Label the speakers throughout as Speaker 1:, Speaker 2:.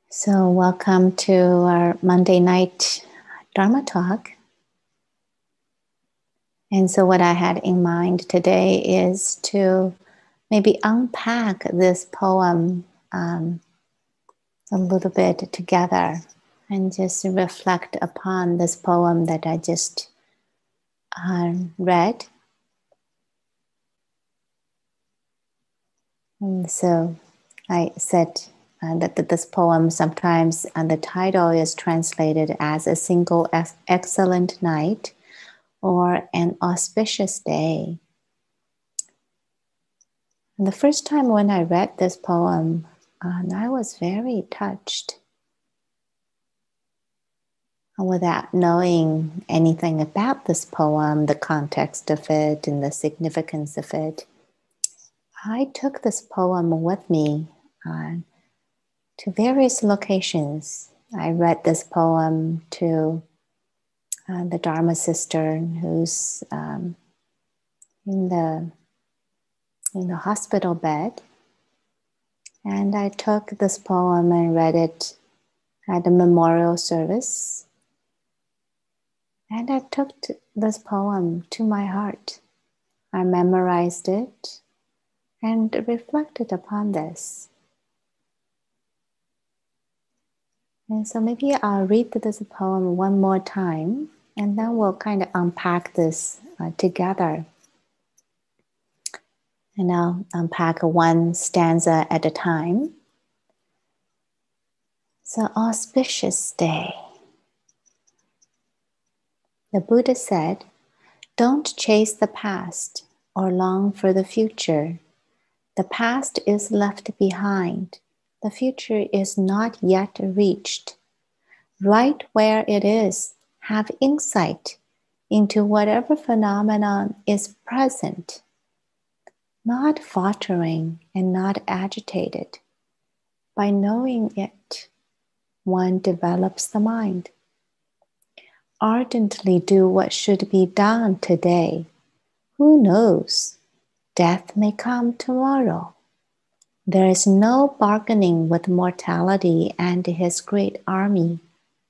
Speaker 1: So, welcome to our Monday night Dharma talk. And so, what I had in mind today is to maybe unpack this poem a little bit together and just reflect upon this poem that I just read. And so, I said that this poem sometimes, and the title is translated as A Single Excellent Night or An Auspicious Day. And the first time when I read this poem, I was very touched. Without knowing anything about this poem, the context of it, and the significance of it, I took this poem with me to various locations. I read this poem to the Dharma sister who's in the hospital bed. And I took this poem and read it at a memorial service. And I took this poem to my heart. I memorized it and reflected upon this. And so maybe I'll read this poem one more time, and then we'll kind of unpack this together. And I'll unpack one stanza at a time. So, auspicious day. The Buddha said, "Don't chase the past or long for the future. The past is left behind. The future is not yet reached. Right where it is, have insight into whatever phenomenon is present, not faltering and not agitated. By knowing it, one develops the mind. Ardently do what should be done today. Who knows? Death may come tomorrow. There is no bargaining with mortality and his great army.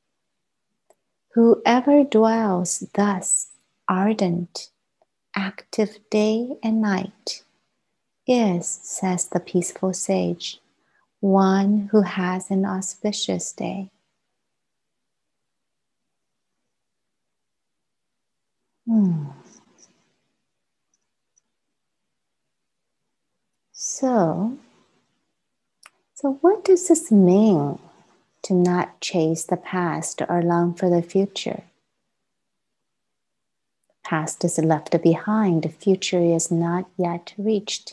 Speaker 1: Whoever dwells thus ardent, active day and night is, says the peaceful sage, one who has an auspicious day." So what does this mean to not chase the past or long for the future? The past is left behind, the future is not yet reached.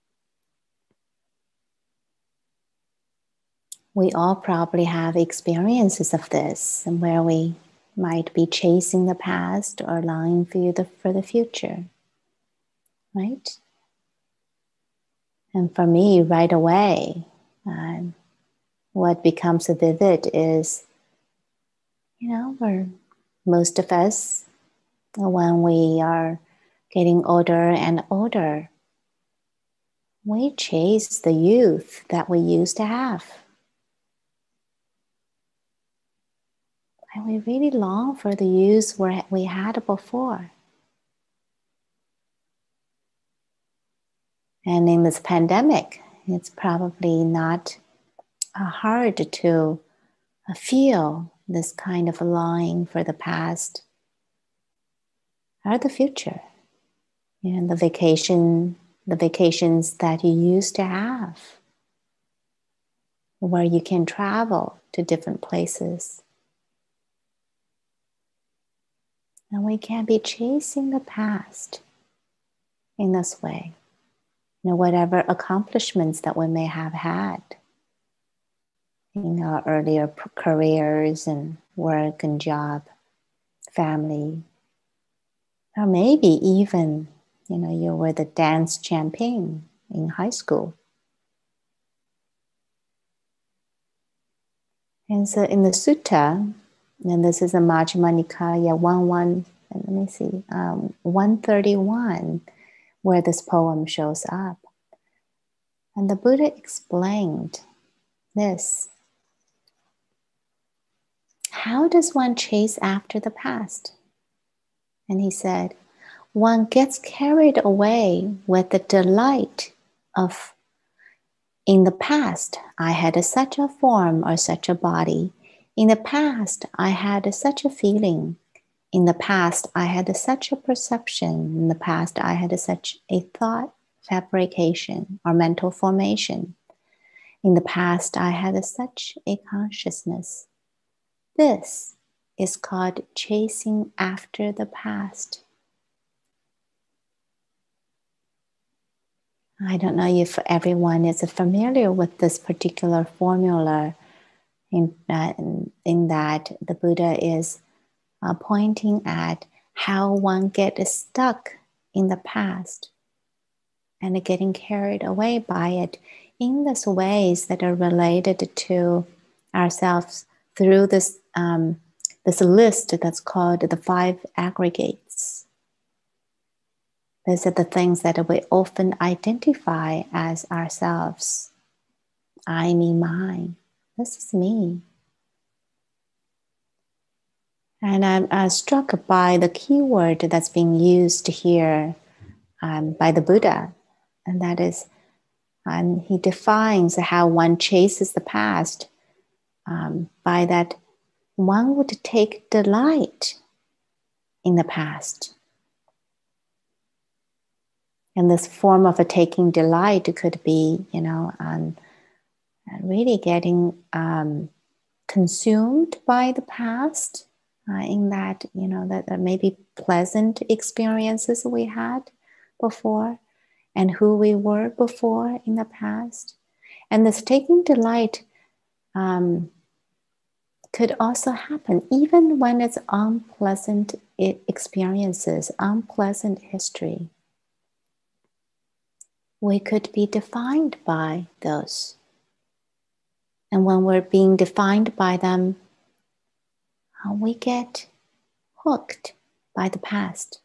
Speaker 1: We all probably have experiences of this, and where we might be chasing the past or longing for the future, right? And for me, right away, what becomes vivid is, for most of us, when we are getting older and older, we chase the youth that we used to have. And we really long for the youth we had before. And in this pandemic, it's probably not hard to feel this kind of longing for the past or the future. The vacations that you used to have, where you can travel to different places. And we can be chasing the past in this way. Whatever accomplishments that we may have had in our earlier careers and work and job, family, or maybe even, you were the dance champion in high school. And so in the sutta, and this is a Majjhima Nikaya 131, where this poem shows up. And the Buddha explained this. how does one chase after the past? And he said, one gets carried away with the delight of, in the past, I had such a form or such a body. In the past, I had such a feeling. In the past, I had such a perception. In the past, I had such a thought fabrication or mental formation. In the past, I had such a consciousness. This is called chasing after the past. I don't know if everyone is familiar with this particular formula in that the Buddha is pointing at how one gets stuck in the past and getting carried away by it in these ways that are related to ourselves through this this list that's called the 5 aggregates. These are the things that we often identify as ourselves. I, me, mine. This is me. And I'm struck by the keyword that's being used here by the Buddha, and that is, he defines how one chases the past by that one would take delight in the past. And this form of a taking delight could be, really getting consumed by the past, in that, that there may be pleasant experiences we had before and who we were before in the past. And this taking delight could also happen even when it's unpleasant experiences, unpleasant history. We could be defined by those. And when we're being defined by them, we get hooked by the past.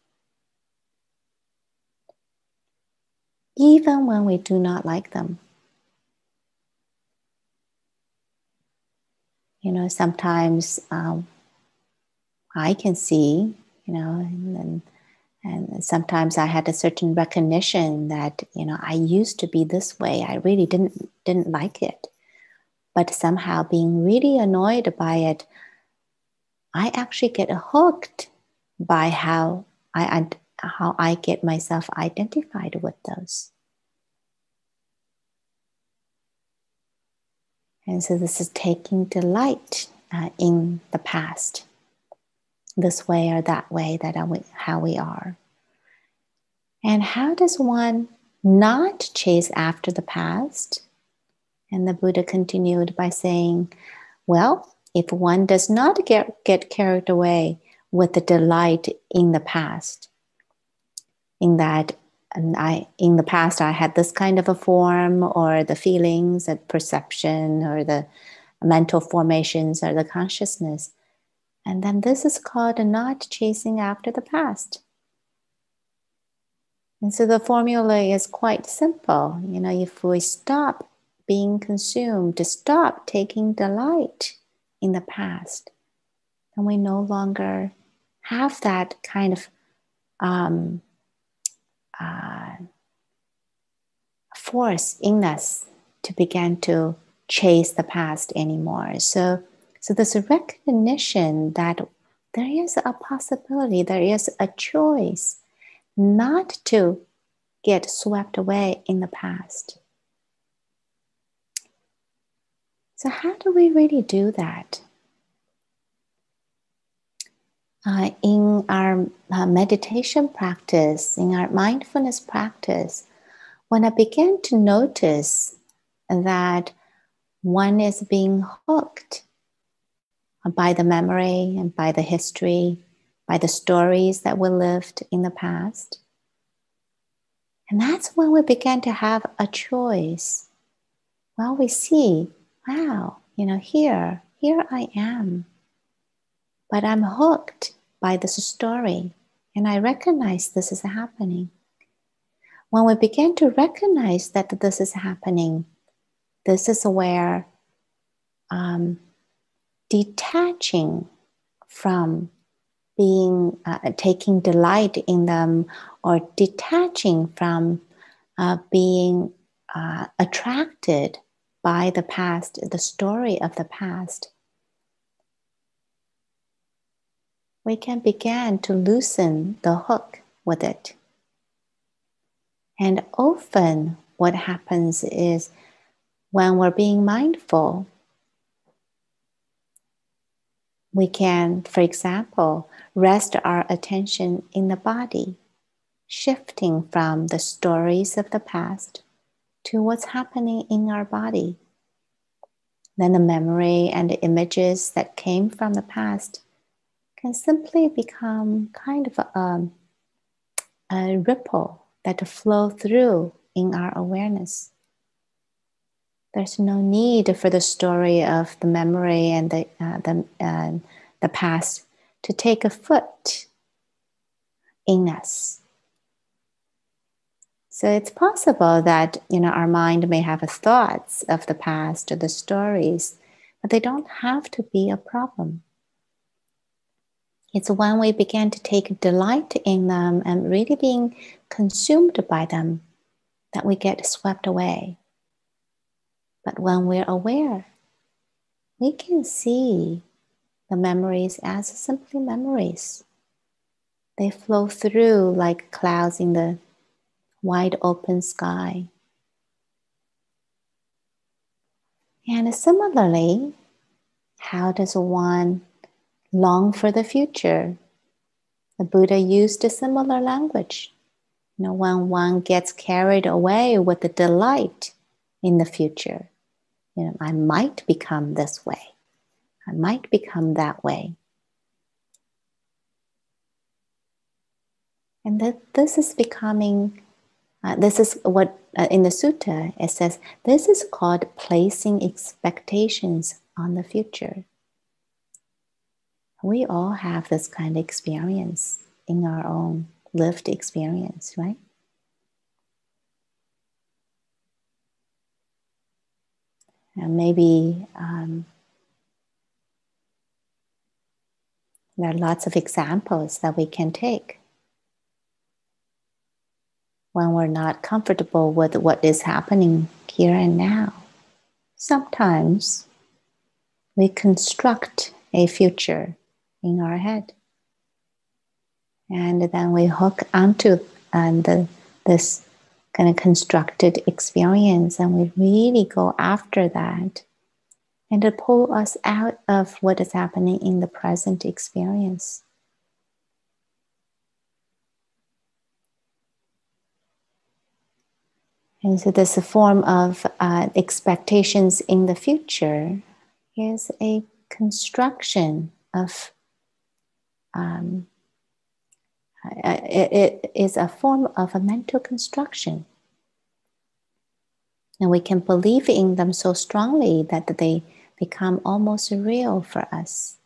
Speaker 1: Even when we do not like them. Sometimes I can see, and sometimes I had a certain recognition that, I used to be this way. I really didn't like it. But somehow being really annoyed by it, I actually get hooked by how I get myself identified with those. And so this is taking delight in the past, this way or that way, how we are. And how does one not chase after the past? And the Buddha continued by saying, well, if one does not get carried away with the delight in the past, in that in the past I had this kind of a form, or the feelings, the perception, or the mental formations, or the consciousness, and then this is called not chasing after the past. And so the formula is quite simple. If we stop being consumed, to stop taking delight in the past, and we no longer have that kind of force in us to begin to chase the past anymore. So there's a recognition that there is a possibility, there is a choice not to get swept away in the past. So how do we really do that? In our meditation practice, in our mindfulness practice, when I begin to notice that one is being hooked by the memory and by the history, by the stories that we lived in the past, and that's when we begin to have a choice. Well, we see, wow, here I am. But I'm hooked by this story, and I recognize this is happening. When we begin to recognize that this is happening, this is where detaching from being taking delight in them or detaching from being attracted by the past, the story of the past, we can begin to loosen the hook with it. And often what happens is when we're being mindful, we can, for example, rest our attention in the body, shifting from the stories of the past to what's happening in our body. Then the memory and the images that came from the past can simply become kind of a ripple that flow through in our awareness. There's no need for the story of the memory and the past to take a foot in us. So it's possible that our mind may have thoughts of the past or the stories, but they don't have to be a problem. It's when we begin to take delight in them and really being consumed by them that we get swept away. But when we're aware, we can see the memories as simply memories. They flow through like clouds in the wide open sky. And similarly, how does one long for the future? The Buddha used a similar language. When one gets carried away with the delight in the future, I might become this way. I might become that way. And this is becoming, this is what in the sutta it says, this is called placing expectations on the future. We all have this kind of experience in our own lived experience, right? And maybe there are lots of examples that we can take. When we're not comfortable with what is happening here and now, sometimes we construct a future in our head. And then we hook onto this kind of constructed experience, and we really go after that and to pull us out of what is happening in the present experience. And so this form of expectations in the future is a construction of, it is a form of a mental construction. And we can believe in them so strongly that they become almost real for us.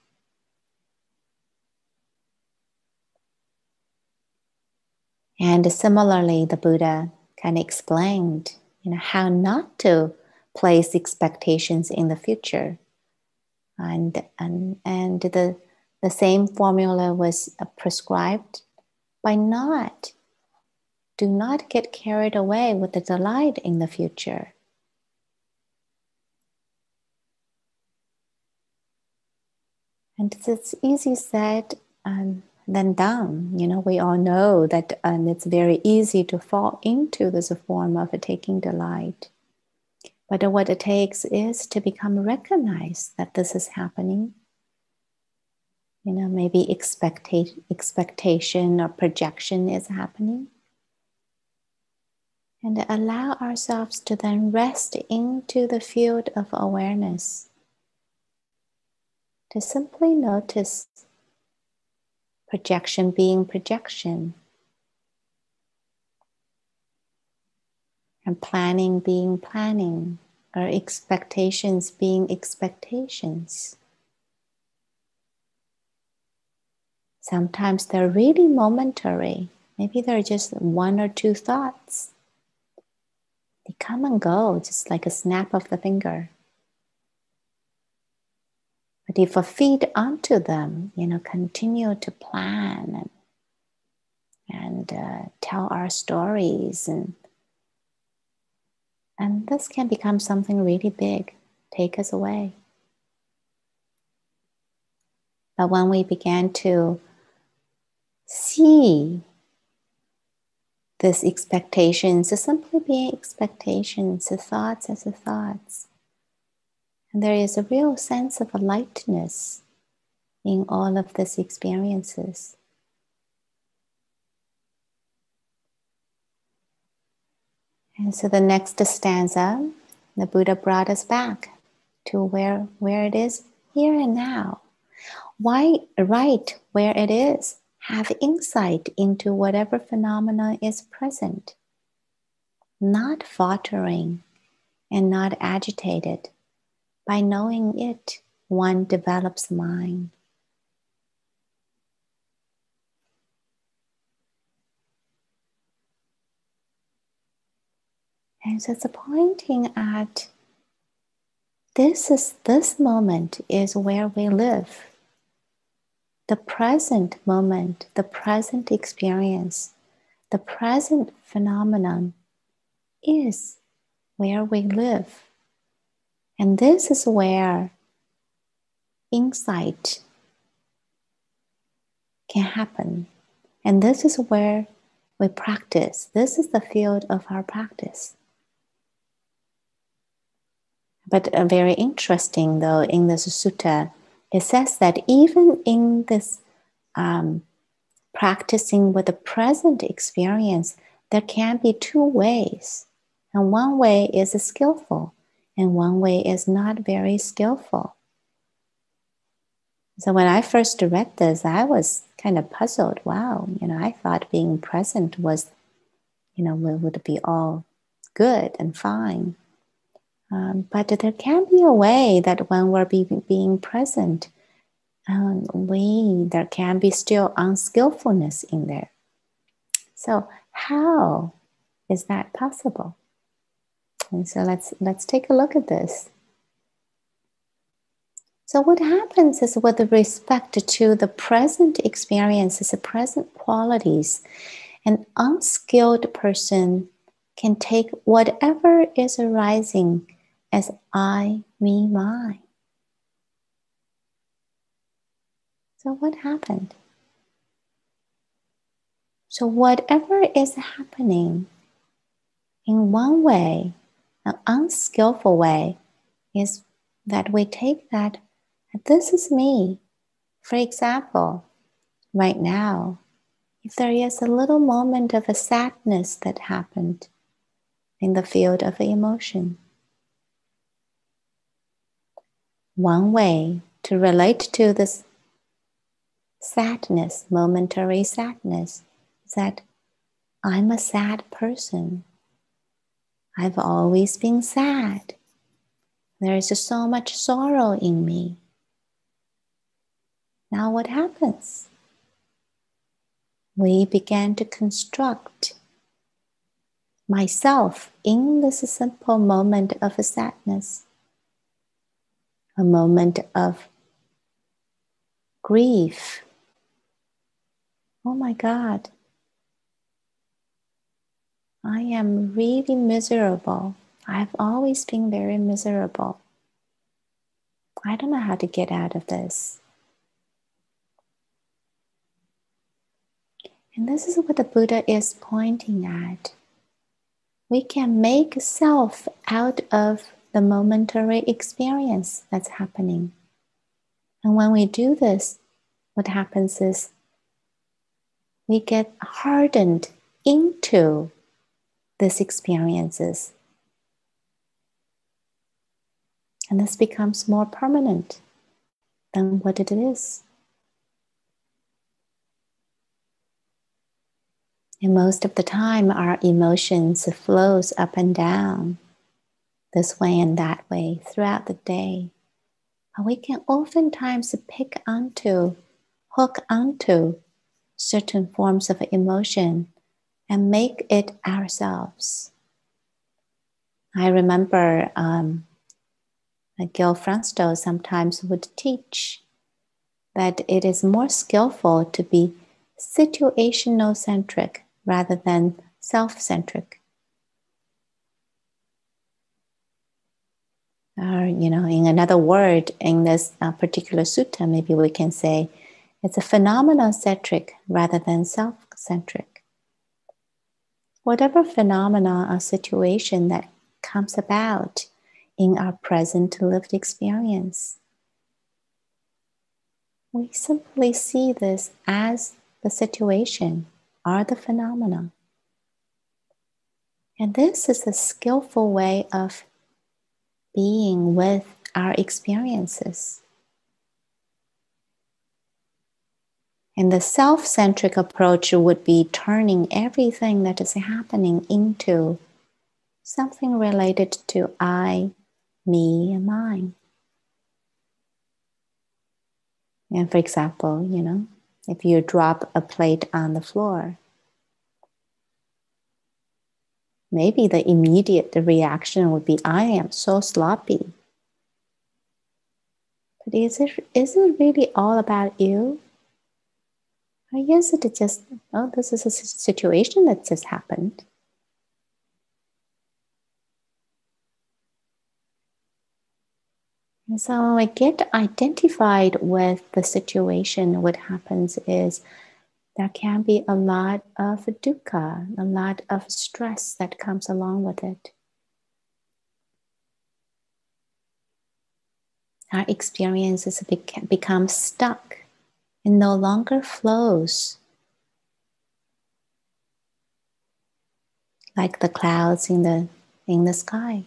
Speaker 1: And similarly, the Buddha kind of explained, how not to place expectations in the future. And the same formula was prescribed by do not get carried away with the delight in the future. And it's easy said than done. We all know that it's very easy to fall into this form of taking delight. But what it takes is to become recognized that this is happening. Maybe expectation or projection is happening. And allow ourselves to then rest into the field of awareness. To simply notice projection being projection. And planning being planning. Or expectations being expectations. Sometimes they're really momentary. Maybe they're just one or two thoughts. They come and go, just like a snap of the finger. But opportunity for feed onto them, continue to plan and tell our stories. And this can become something really big, take us away. But when we began to see these expectations as simply being expectations, the thoughts as the thoughts, and there is a real sense of a lightness in all of these experiences. And so the next stanza, the Buddha brought us back to where it is here and now. Why right where it is? Have insight into whatever phenomena is present, not faltering and not agitated. By knowing it, one develops mind. And so it's pointing at this moment is where we live. The present moment, the present experience, the present phenomenon is where we live. And this is where insight can happen. And this is where we practice. This is the field of our practice. But very interesting though, in this sutta, it says that even in this practicing with the present experience, there can be two ways. And one way is skillful, and one way is not very skillful. So when I first read this, I was kind of puzzled. Wow, I thought being present was, would be all good and fine. But there can be a way that when we're being present, there can be still unskillfulness in there. So how is that possible? And so let's take a look at this. So what happens is with respect to the present experiences, the present qualities, an unskilled person can take whatever is arising as I, me, mine. So what happened? So whatever is happening in one way, an unskillful way, is that we take that this is me. For example, right now, if there is a little moment of a sadness that happened in the field of emotion, one way to relate to this sadness, momentary sadness, is that I'm a sad person. I've always been sad. There is so much sorrow in me. Now what happens? We began to construct myself in this simple moment of a sadness, a moment of grief. Oh my God, I am really miserable. I've always been very miserable. I don't know how to get out of this. And this is what the Buddha is pointing at. We can make self out of the momentary experience that's happening. And when we do this, what happens is we get hardened into these experiences. And this becomes more permanent than what it is. And most of the time, our emotions flows up and down this way and that way throughout the day. And we can oftentimes hook onto certain forms of emotion and make it ourselves. I remember Gil Fransto sometimes would teach that it is more skillful to be situational centric rather than self-centric. Or, in another word, in this particular sutta, maybe we can say it's a phenomenon-centric rather than self-centric. Whatever phenomena or situation that comes about in our present lived experience, we simply see this as the situation or the phenomena. And this is a skillful way of being with our experiences. And the self-centric approach would be turning everything that is happening into something related to I, me, and mine. And for example, if you drop a plate on the floor, maybe the immediate reaction would be, I am so sloppy. But is it really all about you? Or is it just, this is a situation that just happened? And so when I get identified with the situation, what happens is there can be a lot of dukkha, a lot of stress that comes along with it. Our experiences become stuck and no longer flows like the clouds in the sky.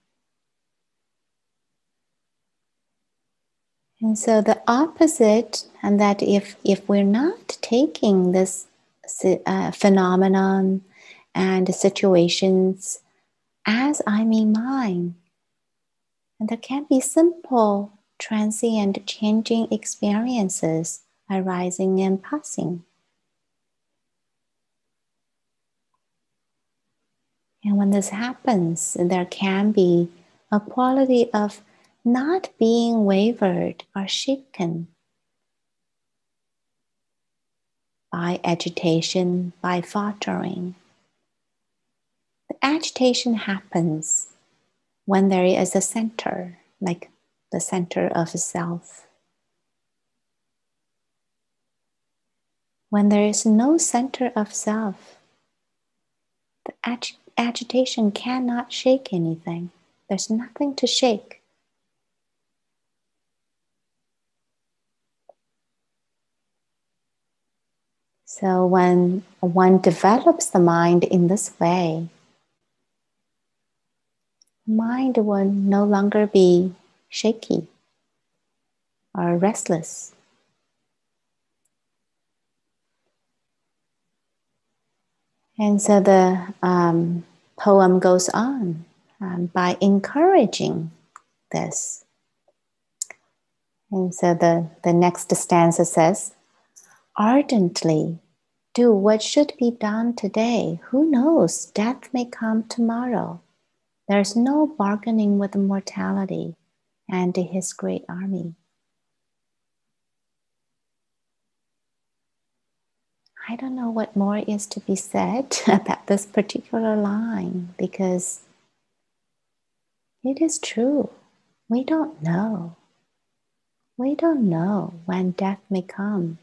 Speaker 1: And so the opposite, and that if we're not taking this phenomenon and situations as I mean mine, and there can be simple, transient, changing experiences arising and passing. And when this happens, there can be a quality of not being wavered or shaken by agitation, by faltering. The agitation happens when there is a center, like the center of self. When there is no center of self, the agitation cannot shake anything. There's nothing to shake. So when one develops the mind in this way, mind will no longer be shaky or restless. And so the poem goes on by encouraging this. And so the next stanza says, ardently do what should be done today. Who knows, death may come tomorrow. There's no bargaining with mortality and his great army. I don't know what more is to be said about this particular line, because it is true. We don't know. We don't know when death may come.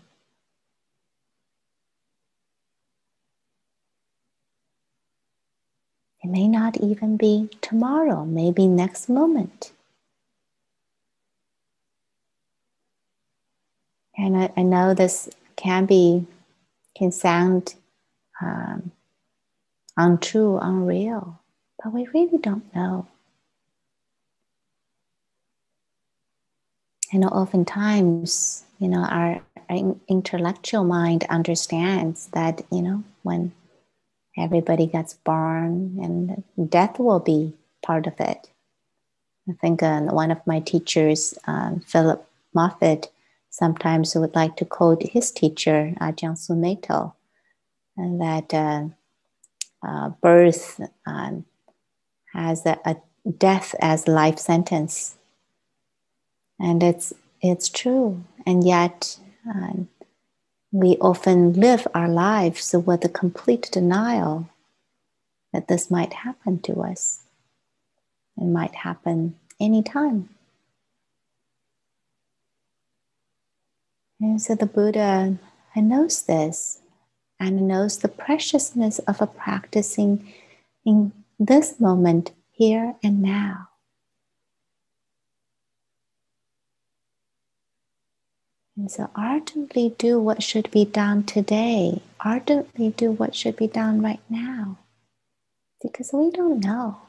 Speaker 1: It may not even be tomorrow, maybe next moment. And I know this can sound untrue, unreal, but we really don't know. And oftentimes, our intellectual mind understands that, when everybody gets born and death will be part of it. I think one of my teachers, Philip Moffitt, sometimes would like to quote his teacher, Jiangsu Meito, and that birth has a death as life sentence. And it's true. And yet, we often live our lives with a complete denial that this might happen to us. It might happen anytime. And so the Buddha knows this and knows the preciousness of a practicing in this moment, here and now. And so ardently do what should be done today. Ardently do what should be done right now. Because we don't know.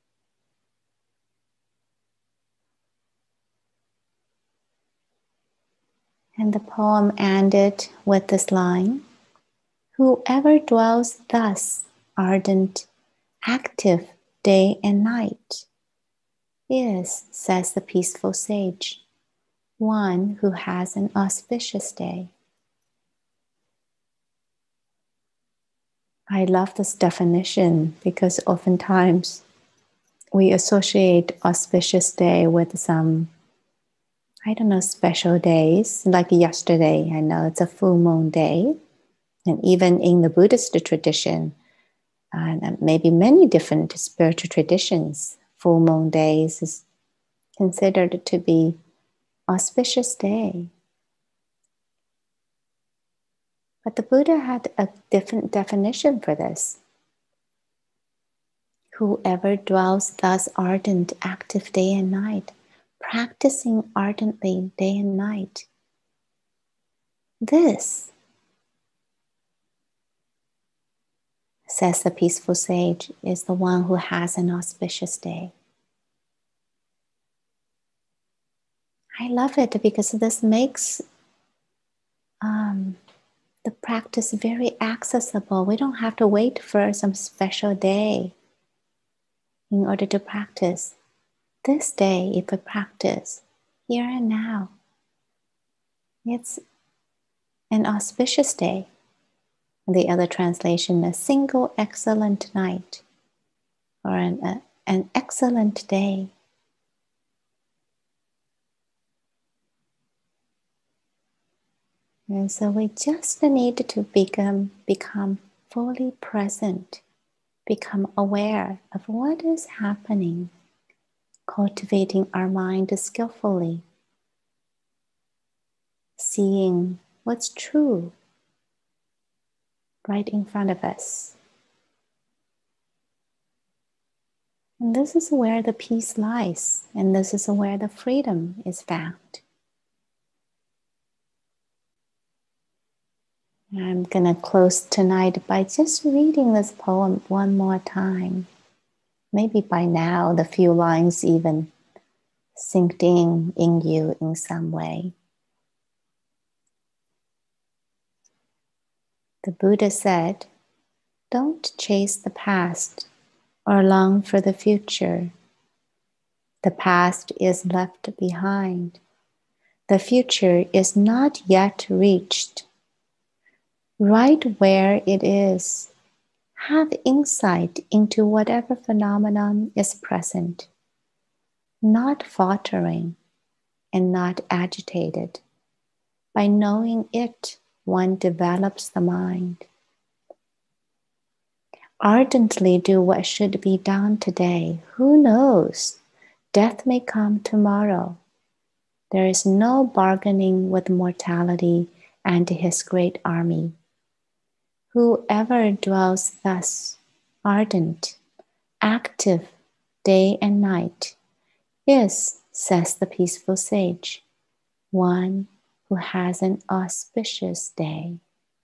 Speaker 1: And the poem ended with this line: whoever dwells thus, ardent, active, day and night, is, says the peaceful sage, one who has an auspicious day. I love this definition because oftentimes we associate auspicious day with some, special days. Like yesterday, I know it's a full moon day. And even in the Buddhist tradition, and maybe many different spiritual traditions, full moon days is considered to be auspicious day. But the Buddha had a different definition for this. Whoever dwells thus ardent, active day and night, practicing ardently day and night, this, says the peaceful sage, is the one who has an auspicious day. I love it because this makes the practice very accessible. We don't have to wait for some special day in order to practice. This day, if we practice here and now, it's an auspicious day. The other translation, a single excellent night, or an excellent day. And so we just need to become fully present, become aware of what is happening, cultivating our mind skillfully, seeing what's true right in front of us. And this is where the peace lies, and this is where the freedom is found. I'm going to close tonight by just reading this poem one more time. Maybe by now the few lines even sinked in you in some way. The Buddha said, "Don't chase the past or long for the future. The past is left behind. The future is not yet reached. Right where it is, have insight into whatever phenomenon is present, not faltering and not agitated. By knowing it, one develops the mind. Ardently do what should be done today. Who knows? Death may come tomorrow. There is no bargaining with mortality and his great army. Whoever dwells thus, ardent, active, day and night, is, says the peaceful sage, one who has an auspicious day."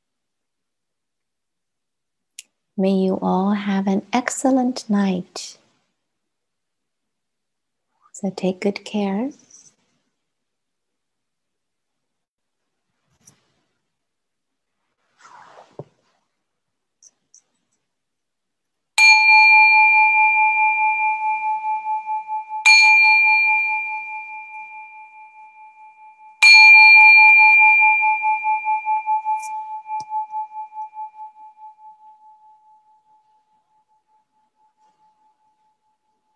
Speaker 1: May you all have an excellent night. So take good care